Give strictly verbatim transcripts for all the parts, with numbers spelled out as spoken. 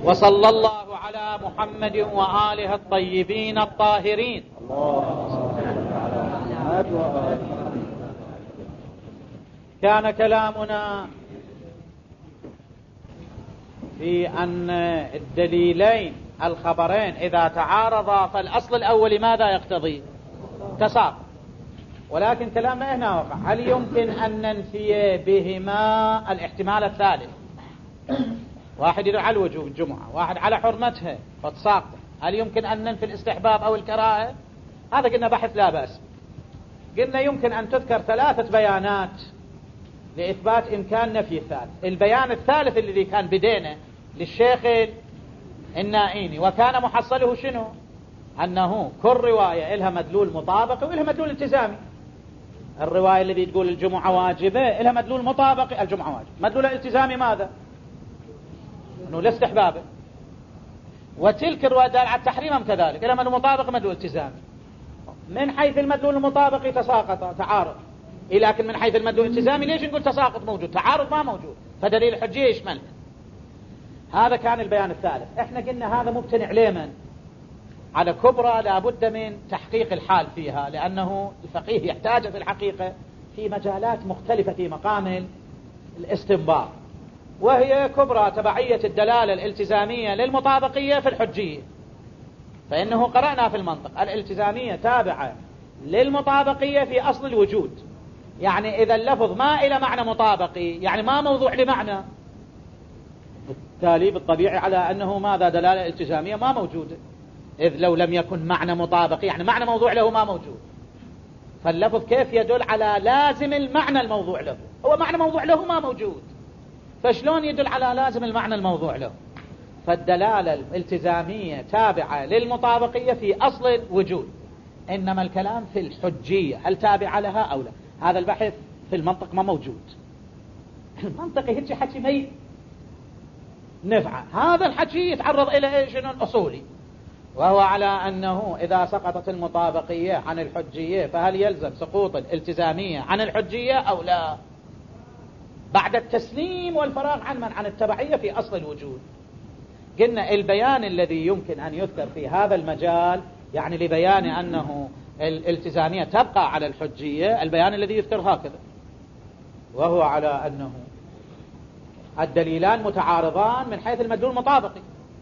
وصلى الله على محمد وآله الطيبين الطاهرين. كان كلامنا في أن الدليلين الخبرين إذا تعارضا فالأصل الأول ماذا يقتضي؟ تساقط. ولكن كلامنا هنا وقع، هل يمكن أن ننفي بهما الاحتمال الثالث؟ واحد يدل على وجوب الجمعة، واحد على حرمتها فتساقط، هل يمكن أن ننفي الاستحباب أو الكراهة؟ هذا قلنا بحث لا بأس. قلنا يمكن أن تذكر ثلاثة بيانات لإثبات إمكان نفي الثالث. البيان الثالث الذي كان بدينه للشيخ النائيني، وكان محصله شنو؟ أنه كل رواية إلها مدلول مطابق وإلها مدلول التزامي. الرواية الذي تقول الجمعة واجبة إلها مدلول مطابق، الجمعة واجب. مدلول الالتزامي ماذا؟ أنه لا استحبابه. وتلك الرواية دالة على التحريم كذلك إلها مدلول مطابق مدلول التزامي. من حيث المدلول المطابق تساقط تعارض، لكن من حيث المدلول الالتزامي ليش نقول تساقط موجود؟ تعارض ما موجود، فدليل الحجية يشمل. هذا كان البيان الثالث. احنا قلنا هذا مبتنع لمن؟ على كبرى لابد من تحقيق الحال فيها، لأنه الفقيه يحتاج في الحقيقة في مجالات مختلفة في مقام الاستنباط، وهي كبرى تبعية الدلالة الالتزامية للمطابقية في الحجية. فإنه قرأنا في المنطق الالتزامية تابعة للمطابقية في أصل الوجود، يعني إذا اللفظ ما إلى معنى مطابقي يعني ما موضوع لمعنى، بالتالي بالطبيعي على أنه ماذا دلالة التزامية ما موجودة، إذ لو لم يكن معنى مطابقي يعني معنى موضوع له ما موجود. فاللفظ كيف يدل على لازم المعنى الموضوع له؟ هو معنى موضوع له ما موجود، فشلون يدل على لازم المعنى الموضوع له؟ فالدلالة الالتزامية تابعة للمطابقية في أصل الوجود، إنما الكلام في الحجية هل تابعة لها أو لا. هذا البحث في المنطق ما موجود. المنطق هيك حكي مي نفعه، هذا الحكي يتعرض إلى إيش؟ الأصولي، وهو على أنه إذا سقطت المطابقية عن الحجية فهل يلزم سقوط الالتزامية عن الحجية أو لا، بعد التسليم والفراغ عن من؟ عن التبعية في أصل الوجود. قلنا البيان الذي يمكن أن يذكر في هذا المجال يعني لبيان أنه الالتزامية تبقى على الحجية، البيان الذي يذكر هكذا، وهو على أنه الدليلان متعارضان من حيث المدلول المطابقي،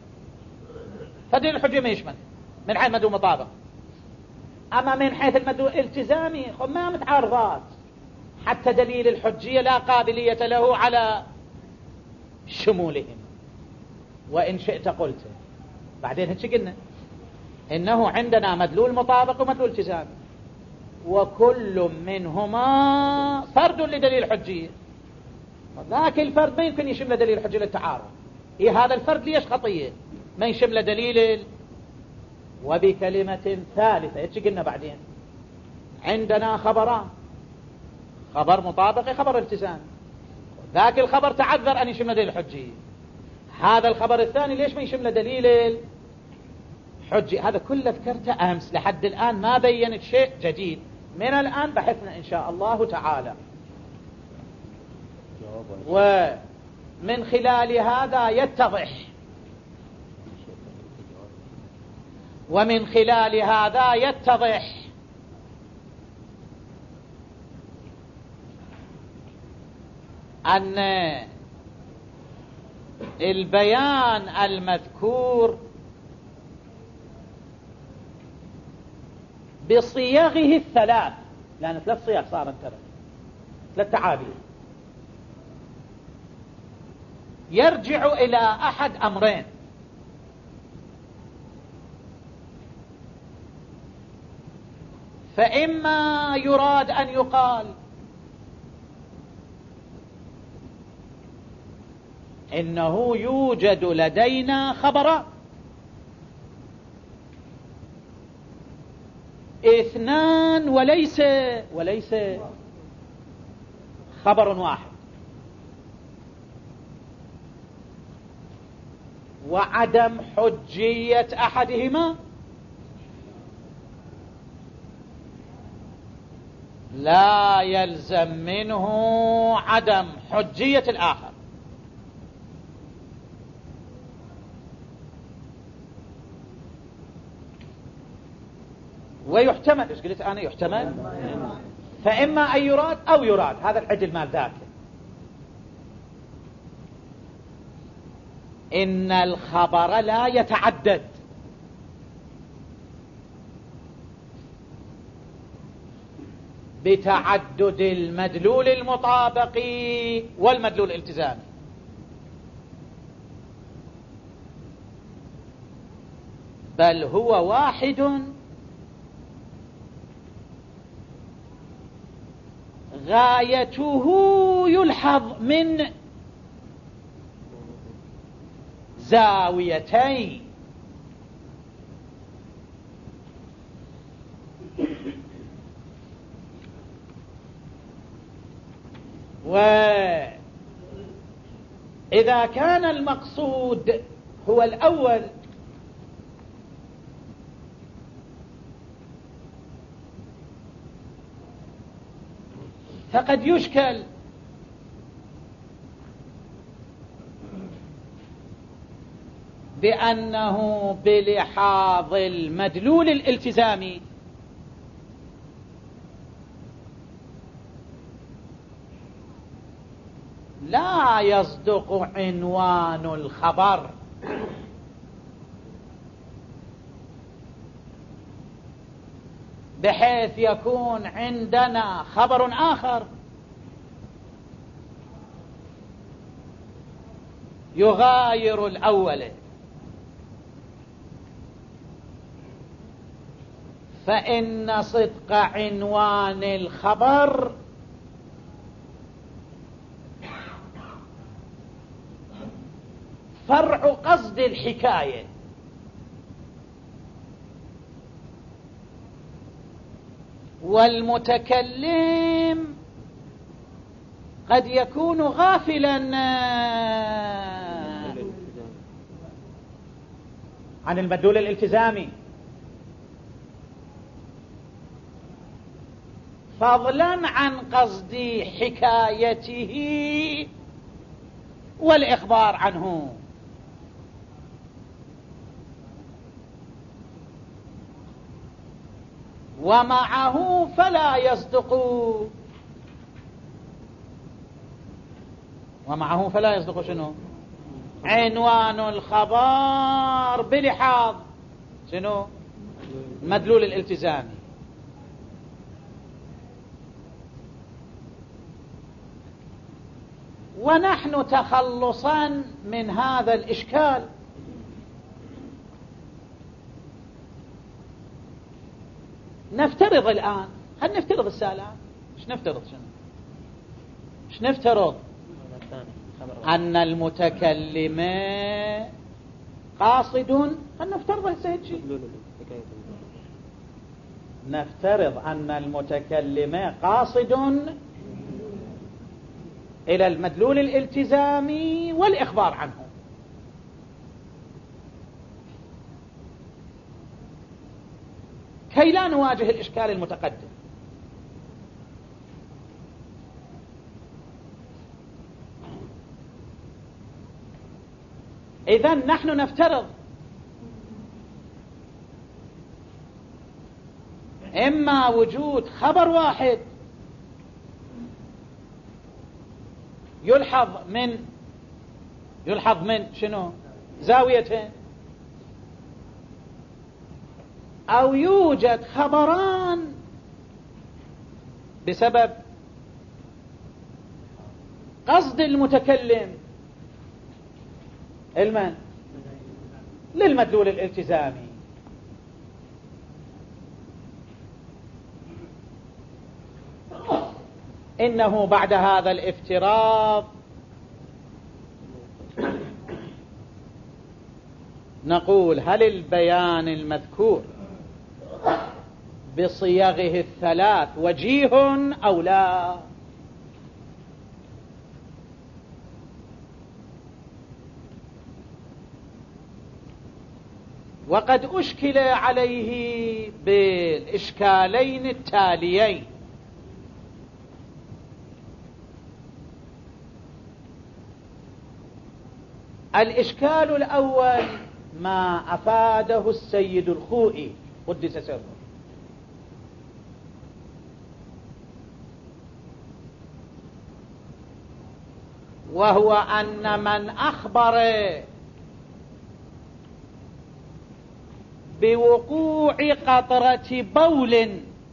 فدليل الحجية ما يشمل من حيث المدلول المطابق، أما من حيث المدلول الالتزامي ما متعارضات، حتى دليل الحجية لا قابلية له على شمولهم. وإن شئت قلت بعدين هيك قلنا إنه عندنا مدلول مطابق ومدلول التزامي، وكل منهما فرد لدليل الحجية، ذاك الفرد ما يمكن يشمل دليل الحجية للتعارض. إيه هذا الفرد ليش خطية ما يشمل دليل. وبكلمة ثالثة هيك قلنا بعدين عندنا خبران، خبر مطابق خبر التزامي، ذاك الخبر تعذر أن يشمل دليل الحجية، هذا الخبر الثاني ليش ما يشمل دليل الحجية؟ هذا كله ذكرته أمس، لحد الآن ما بينت شيء جديد. من الآن بحثنا إن شاء الله تعالى، ومن خلال هذا يتضح ومن خلال هذا يتضح أن البيان المذكور بصيغه الثلاث، لأن ثلاث صيغ صار انتبه، ثلاث تعابير، يرجع إلى أحد أمرين: فإما يراد أن يقال إنه يوجد لدينا خبران اثنان وليس وليس خبر واحد، وعدم حجية أحدهما لا يلزم منه عدم حجية الآخر. ويحتمل، ايش قلت انا؟ يحتمل، فاما ان يراد او يراد، هذا العدل مال ذاك. ان الخبر لا يتعدد، بتعدد المدلول المطابقي والمدلول الالتزامي، بل هو واحد غايته يلحظ من زاويتين. وإذا كان المقصود هو الأول فقد يشكل بأنه بلحاظ المدلول الالتزامي لا يصدق عنوان الخبر، بحيث يكون عندنا خبر آخر يغاير الأول، فإن صدق عنوان الخبر فرع قصد الحكاية، والمتكلم قد يكون غافلا عن المدلول الالتزامي، فضلا عن قصد حكايته والإخبار عنه. ومعه فلا يصدق ومعه فلا يصدق شنو؟ عنوان الخبر بلحاظ شنو؟ المدلول الالتزامي. ونحن تخلصا من هذا الإشكال نفترض الآن، هل نفترض السالان؟ ايش نفترض؟ شنو ايش نفترض؟ أن المتكلم قاصد، هل نفترض هسه شيء؟ نفترض أن المتكلم قاصد إلى المدلول الالتزامي والإخبار عنه، كي لا نواجه الإشكال المتقدم. إذن نحن نفترض إما وجود خبر واحد يلحظ من يلحظ من شنو؟ زاويتين، أو يوجد خبران بسبب قصد المتكلم المن للمدلول الالتزامي. إنه بعد هذا الافتراض نقول: هل البيان المذكور بصيغه الثلاث وجيه أو لا؟ وقد أشكل عليه بالإشكالين التاليين: الإشكال الأول ما أفاده السيد الخوئي قدس سره، وهو أن من أخبر بوقوع قطرة بول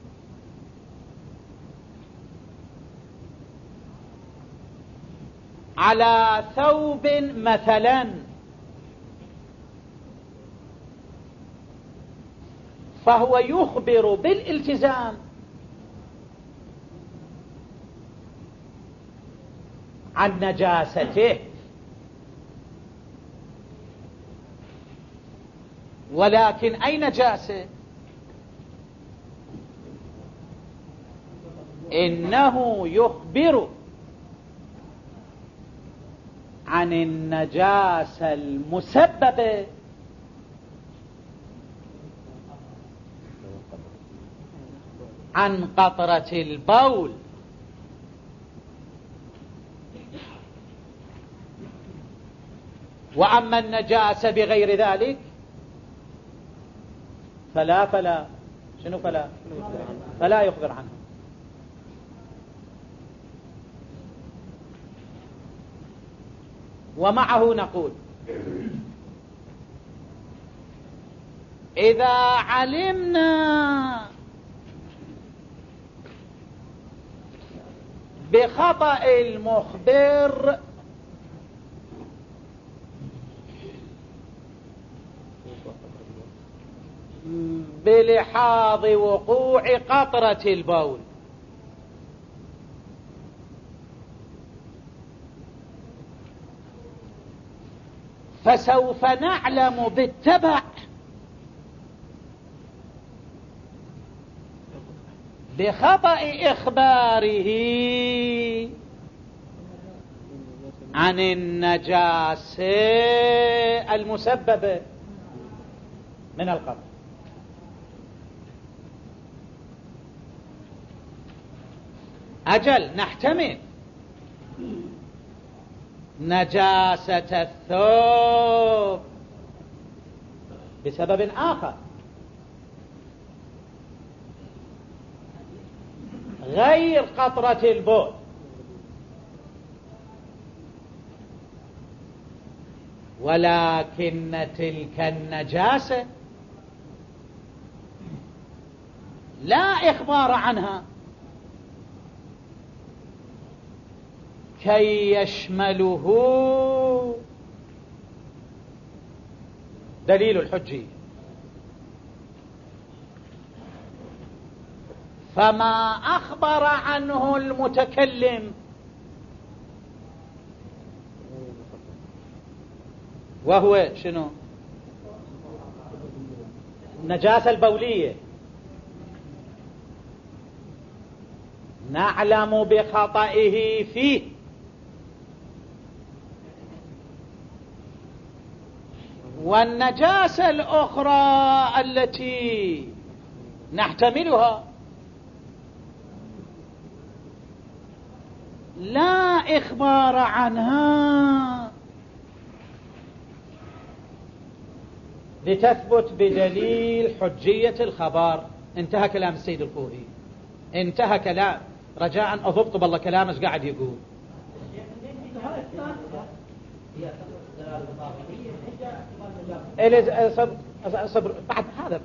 على ثوب مثلا فهو يخبر بالالتزام عن نجاسته، ولكن أي نجاسة؟ إنه يخبر عن النجاسة المسببة عن قطرة البول، وأما النجاسة بغير ذلك فلا فلا شنو فلا فلا يخبر عنه. ومعه نقول إذا علمنا بخطأ المخبر بلحاظ وقوع قطرة البول فسوف نعلم بالتبع بخطأ إخباره عن النجاسة المسببة من القبر. أجل نحتمل نجاسة الثوب بسبب آخر غير قطرة البول، ولكن تلك النجاسة لا إخبار عنها كي يشمله دليل الحجية. فما أخبر عنه المتكلم وهو شنو؟ النجاسة البولية، نعلم بخطئه فيه، والنجاسة الأخرى التي نحتملها لا إخبار عنها لتثبت بدليل حجية الخبر. انتهى كلام السيد الخوئي، انتهى كلام. رجاء أضبط بالله كلام ايش قاعد يقول. صبر صبر بعد هذا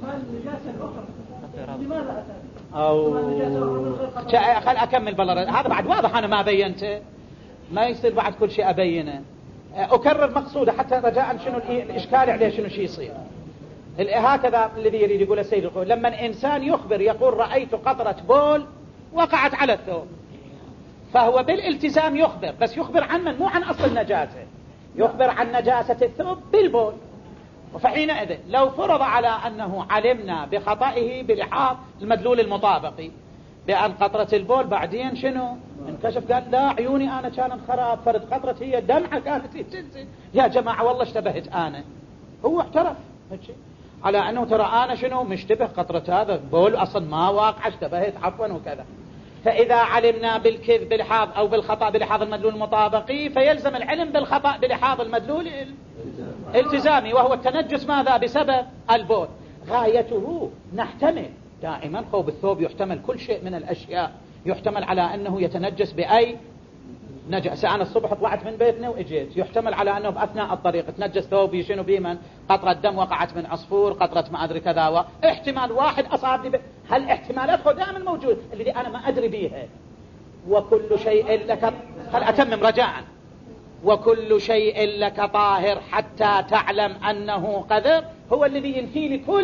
أو خل أكمل بالله، هذا بعد واضح. أنا ما بينته، ما يصير بعد كل شيء أبينه. أكرر مقصوده حتى رجاء شنو الإشكال عليه، شنو شيء يصير. هكذا الذي يريد يقول السيد الخوئي، لما الإنسان يخبر يقول رأيت قطرة بول وقعت على الثوب، فهو بالالتزام يخبر، بس يخبر عن من؟ مو عن أصل النجاسة، يخبر عن نجاسة الثوب بالبول. فحينئذ لو فرض على أنه علمنا بخطئه بلحاظ المدلول المطابقي بأن قطرة البول بعدين شنو انكشف، قال لا عيوني أنا كانت خراب، فرد قطرة هي دمعة كانت تنزل، يا جماعة والله اشتبهت أنا. هو اعترف على أنه ترى أنا شنو مشتبه، قطرة هذا بول أصلا ما واقع، اشتبهت عفوا وكذا. فإذا علمنا بالكذب بلحاظ أو بالخطأ بلحاظ المدلول المطابقي فيلزم العلم بالخطأ بلحاظ المدلول الالتزامي، وهو التنجس ماذا؟ بسبب البول. غايته نحتمل دائما، خوب الثوب يحتمل كل شيء من الأشياء، يحتمل على أنه يتنجس بأي نجاسة. أنا الصبح طلعت من بيتنا وإجيت، يحتمل على أنه بأثناء الطريق تنجس ثوبي، شنو بيمن قطرة دم وقعت من عصفور، قطرة ما أدري كذا، و... احتمال واحد أصابني ب... هالاحتمالات دائما موجود اللي أنا ما أدري بيها. وكل شيء لك، هل أتمم رجاء، وكل شيء لك طاهر حتى تعلم أنه قذر، هو الذي ينفي لكل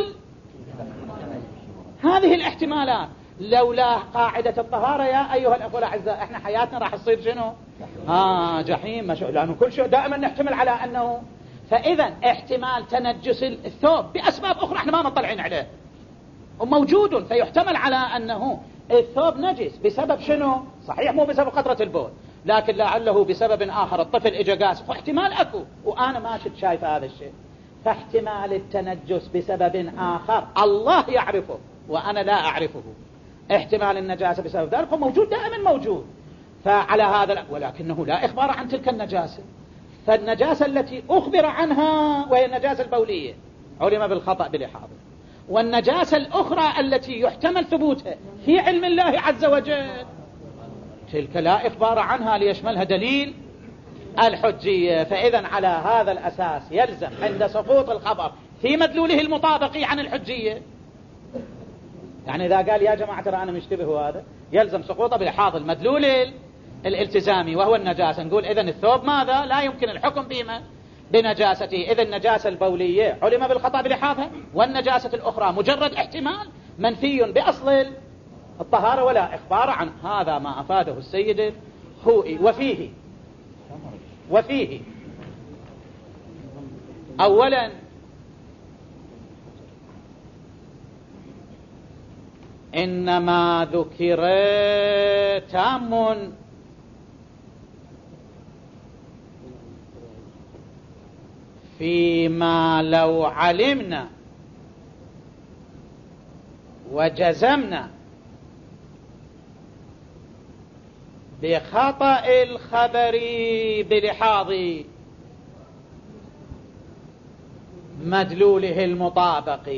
هذه الاحتمالات. لولا قاعدة الطهارة يا أيها الأخوة الأعزاء احنا حياتنا راح تصير شنو؟ آه جحيم، مش... لأنه كل شيء دائما نحتمل على أنه، فإذا احتمال تنجس الثوب بأسباب أخرى احنا ما مطلعين عليه وموجود، فيحتمل على أنه الثوب نجس بسبب شنو؟ صحيح مو بسبب قطرة البول، لكن لعله بسبب آخر، الطفل إجا قاسف، واحتمال أكو وأنا ما شفت شايف هذا الشيء. فاحتمال التنجس بسبب آخر الله يعرفه وأنا لا أعرفه، احتمال النجاسة بسبب ذلك هو موجود دائما موجود. فعلى هذا، ولكنه لا إخبار عن تلك النجاسة. فالنجاسة التي أخبر عنها وهي النجاسة البولية علم بالخطأ بلحاظه، والنجاسة الأخرى التي يحتمل ثبوتها في علم الله عز وجل تلك لا إخبار عنها ليشملها دليل الحجية. فإذا على هذا الأساس يلزم عند سقوط الخبر في مدلوله المطابق عن الحجية، يعني إذا قال يا جماعة ترى أنا مشتبه هذا، يلزم سقوطه بلحاظ المدلول الالتزامي وهو النجاسة. نقول إذن الثوب ماذا؟ لا يمكن الحكم بما بنجاسته. إذن النجاسة البولية علم بالخطأ بلحاظها، والنجاسة الأخرى مجرد احتمال منفي بأصل الطهارة ولا إخبار عنه. هذا ما أفاده السيد الخوئي. وفيه وفيه أولا إنما ذكر تام فيما لو علمنا وجزمنا بخطأ الخبر بلحاظ مدلوله المطابق،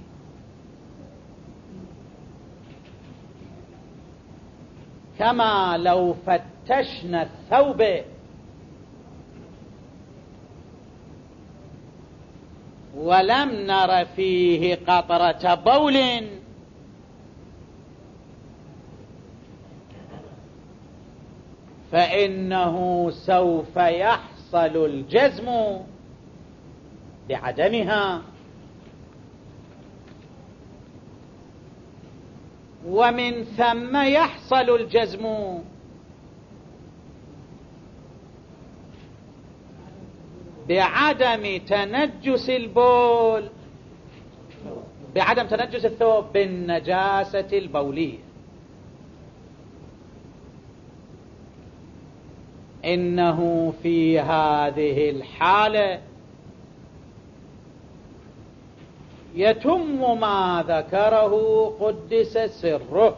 كما لو فتشنا الثوب ولم نر فيه قطرة بول فإنه سوف يحصل الجزم بعدمها، ومن ثم يحصل الجزم بعدم تنجس البول، بعدم تنجس الثوب بالنجاسة البولية. إنه في هذه الحالة يتم ما ذكره قدس سره.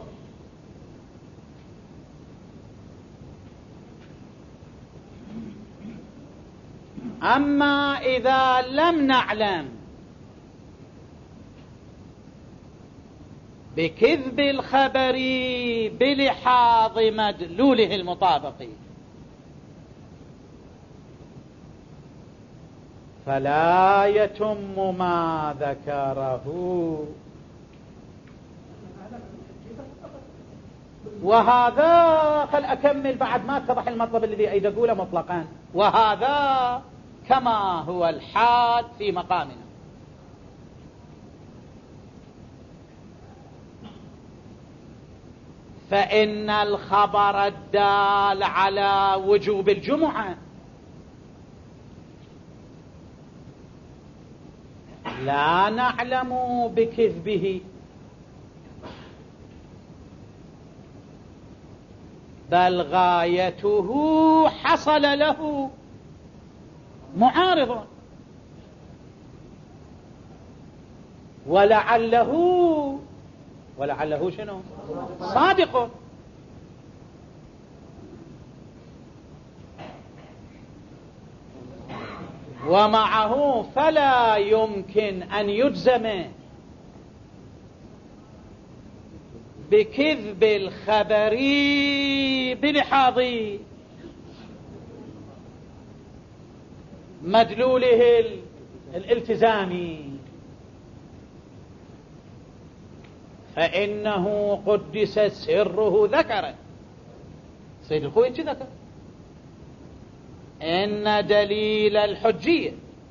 أما إذا لم نعلم بكذب الخبر بلحاظ مدلوله المطابق فلا يتم ما ذكره. وهذا خل أكمل بعد ما اتضح المطلب الذي أريد أقوله مطلقا. وهذا كما هو الحال في مقامنا، فإن الخبر الدال على وجوب الجمعة لا نعلم بكذبه، بل غايته حصل له معارض، ولعله ولعله شنو صادق. ومعه فلا يمكن أن يجزم بكذب الخبر بلحاظ مدلوله الالتزامي، فإنه قدس سره ذكره. سيد الخوي ذكر إن دليل الحجية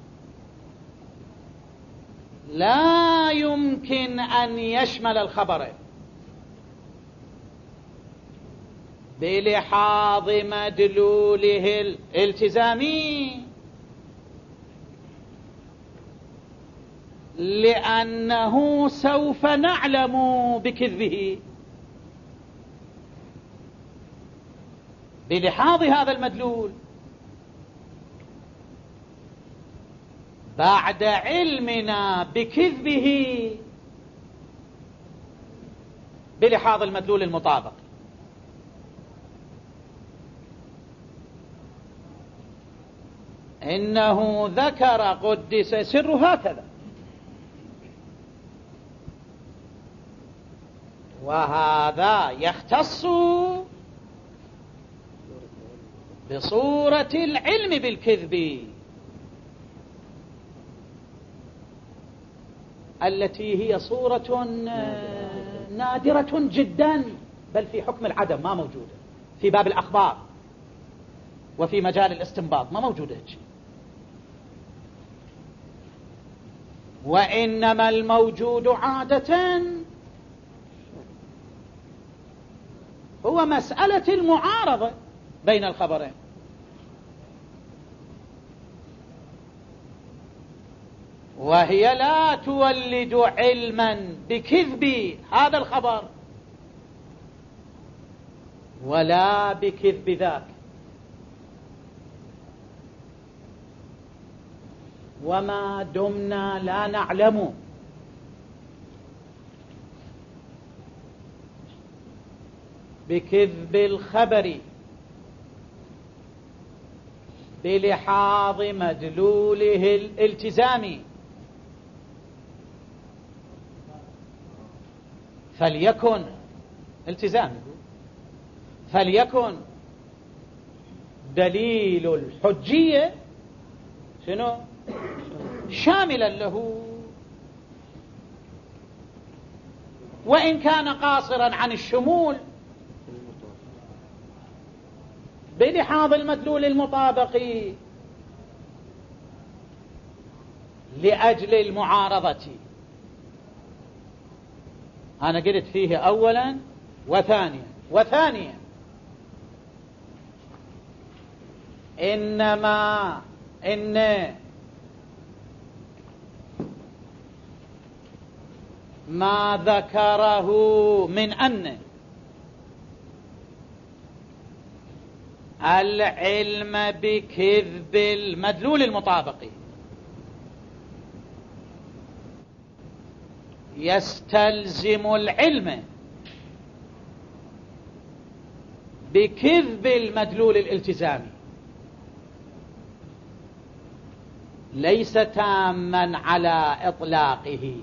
لا يمكن أن يشمل الخبرين بلحاظ مدلوله الالتزامي، لأنه سوف نعلم بكذبه بلحاظ هذا المدلول بعد علمنا بكذبه بلحاظ المدلول المطابق. إنه ذكر قدس سره هكذا، وهذا يختص بصورة العلم بالكذب التي هي صورة نادرة جدا، بل في حكم العدم ما موجودة، في باب الأخبار وفي مجال الاستنباط ما موجودة. وإنما الموجود عادة هو مسألة المعارضة بين الخبرين، وهي لا تولد علما بكذب هذا الخبر ولا بكذب ذاك. وما دمنا لا نعلم بكذب الخبر بلحاظ مدلوله الالتزامي، فليكن التزامي فليكن دليل الحجية شنو شاملا له، وإن كان قاصرا عن الشمول بلحاظ المدلول المطابق لأجل المعارضة. أنا قلت فيه أولا وثانيا وثانيا إنما إن ما ذكره من أن العلم بكذب المدلول المطابق يستلزم العلم بكذب المدلول الالتزامي ليس تاما على إطلاقه،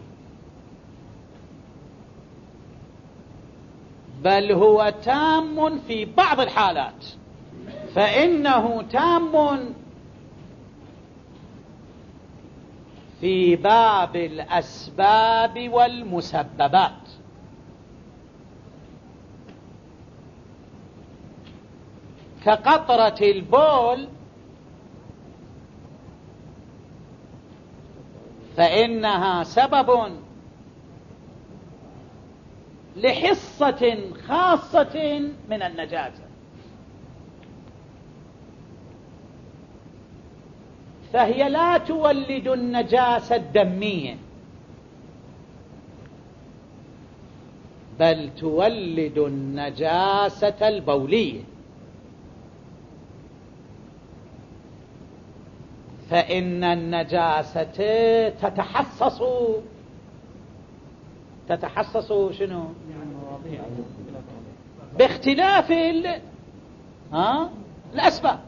بل هو تام في بعض الحالات، فإنه تام في باب الأسباب والمسببات، كقطرة البول فإنها سبب لحصة خاصة من النجاسة، فهي لا تولد النجاسة الدمية بل تولد النجاسة البولية، فإن النجاسة تتحسس تتحسس شنو باختلاف ال... ها؟ الأسباب،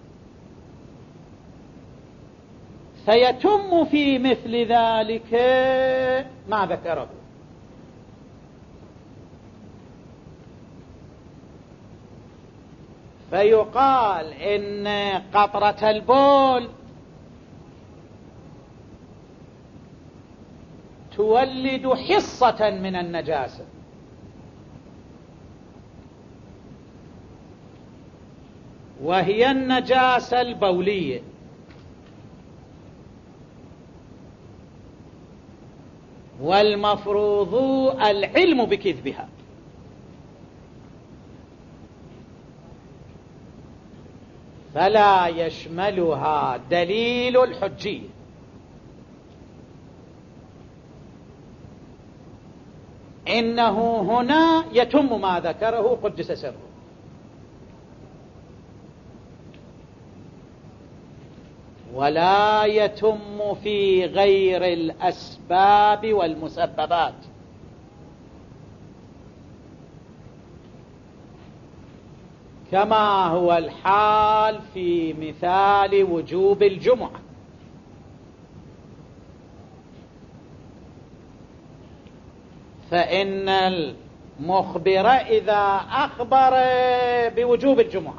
فيتم في مثل ذلك ما ذكره. فيقال إن قطرة البول تولد حصة من النجاسة، وهي النجاسة البولية. والمفروض العلم بكذبها، فلا يشملها دليل الحجية. إنه هنا يتم ما ذكره قدس سره. ولا يتم في غير الأسباب والمسببات، كما هو الحال في مثال وجوب الجمعة. فإن المخبر إذا أخبر بوجوب الجمعة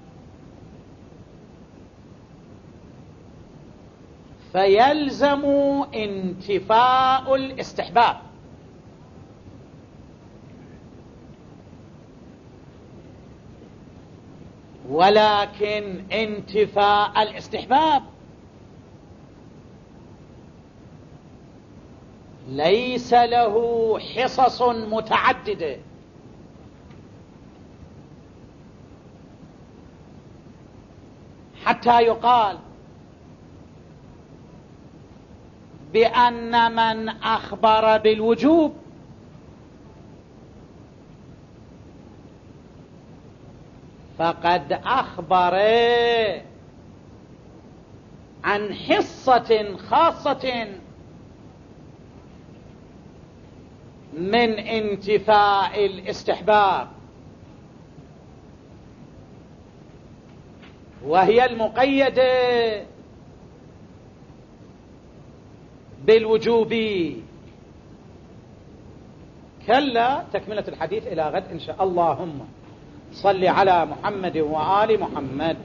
فيلزم انتفاء الاستحباب، ولكن انتفاء الاستحباب ليس له حصص متعددة، حتى يقال بأن من أخبر بالوجوب فقد أخبر عن حصة خاصة من انتفاء الاستحباب، وهي المقيدة بالوجوب. كلا، تكملة الحديث إلى غد إن شاء الله. اللهم صل على محمد وآل محمد.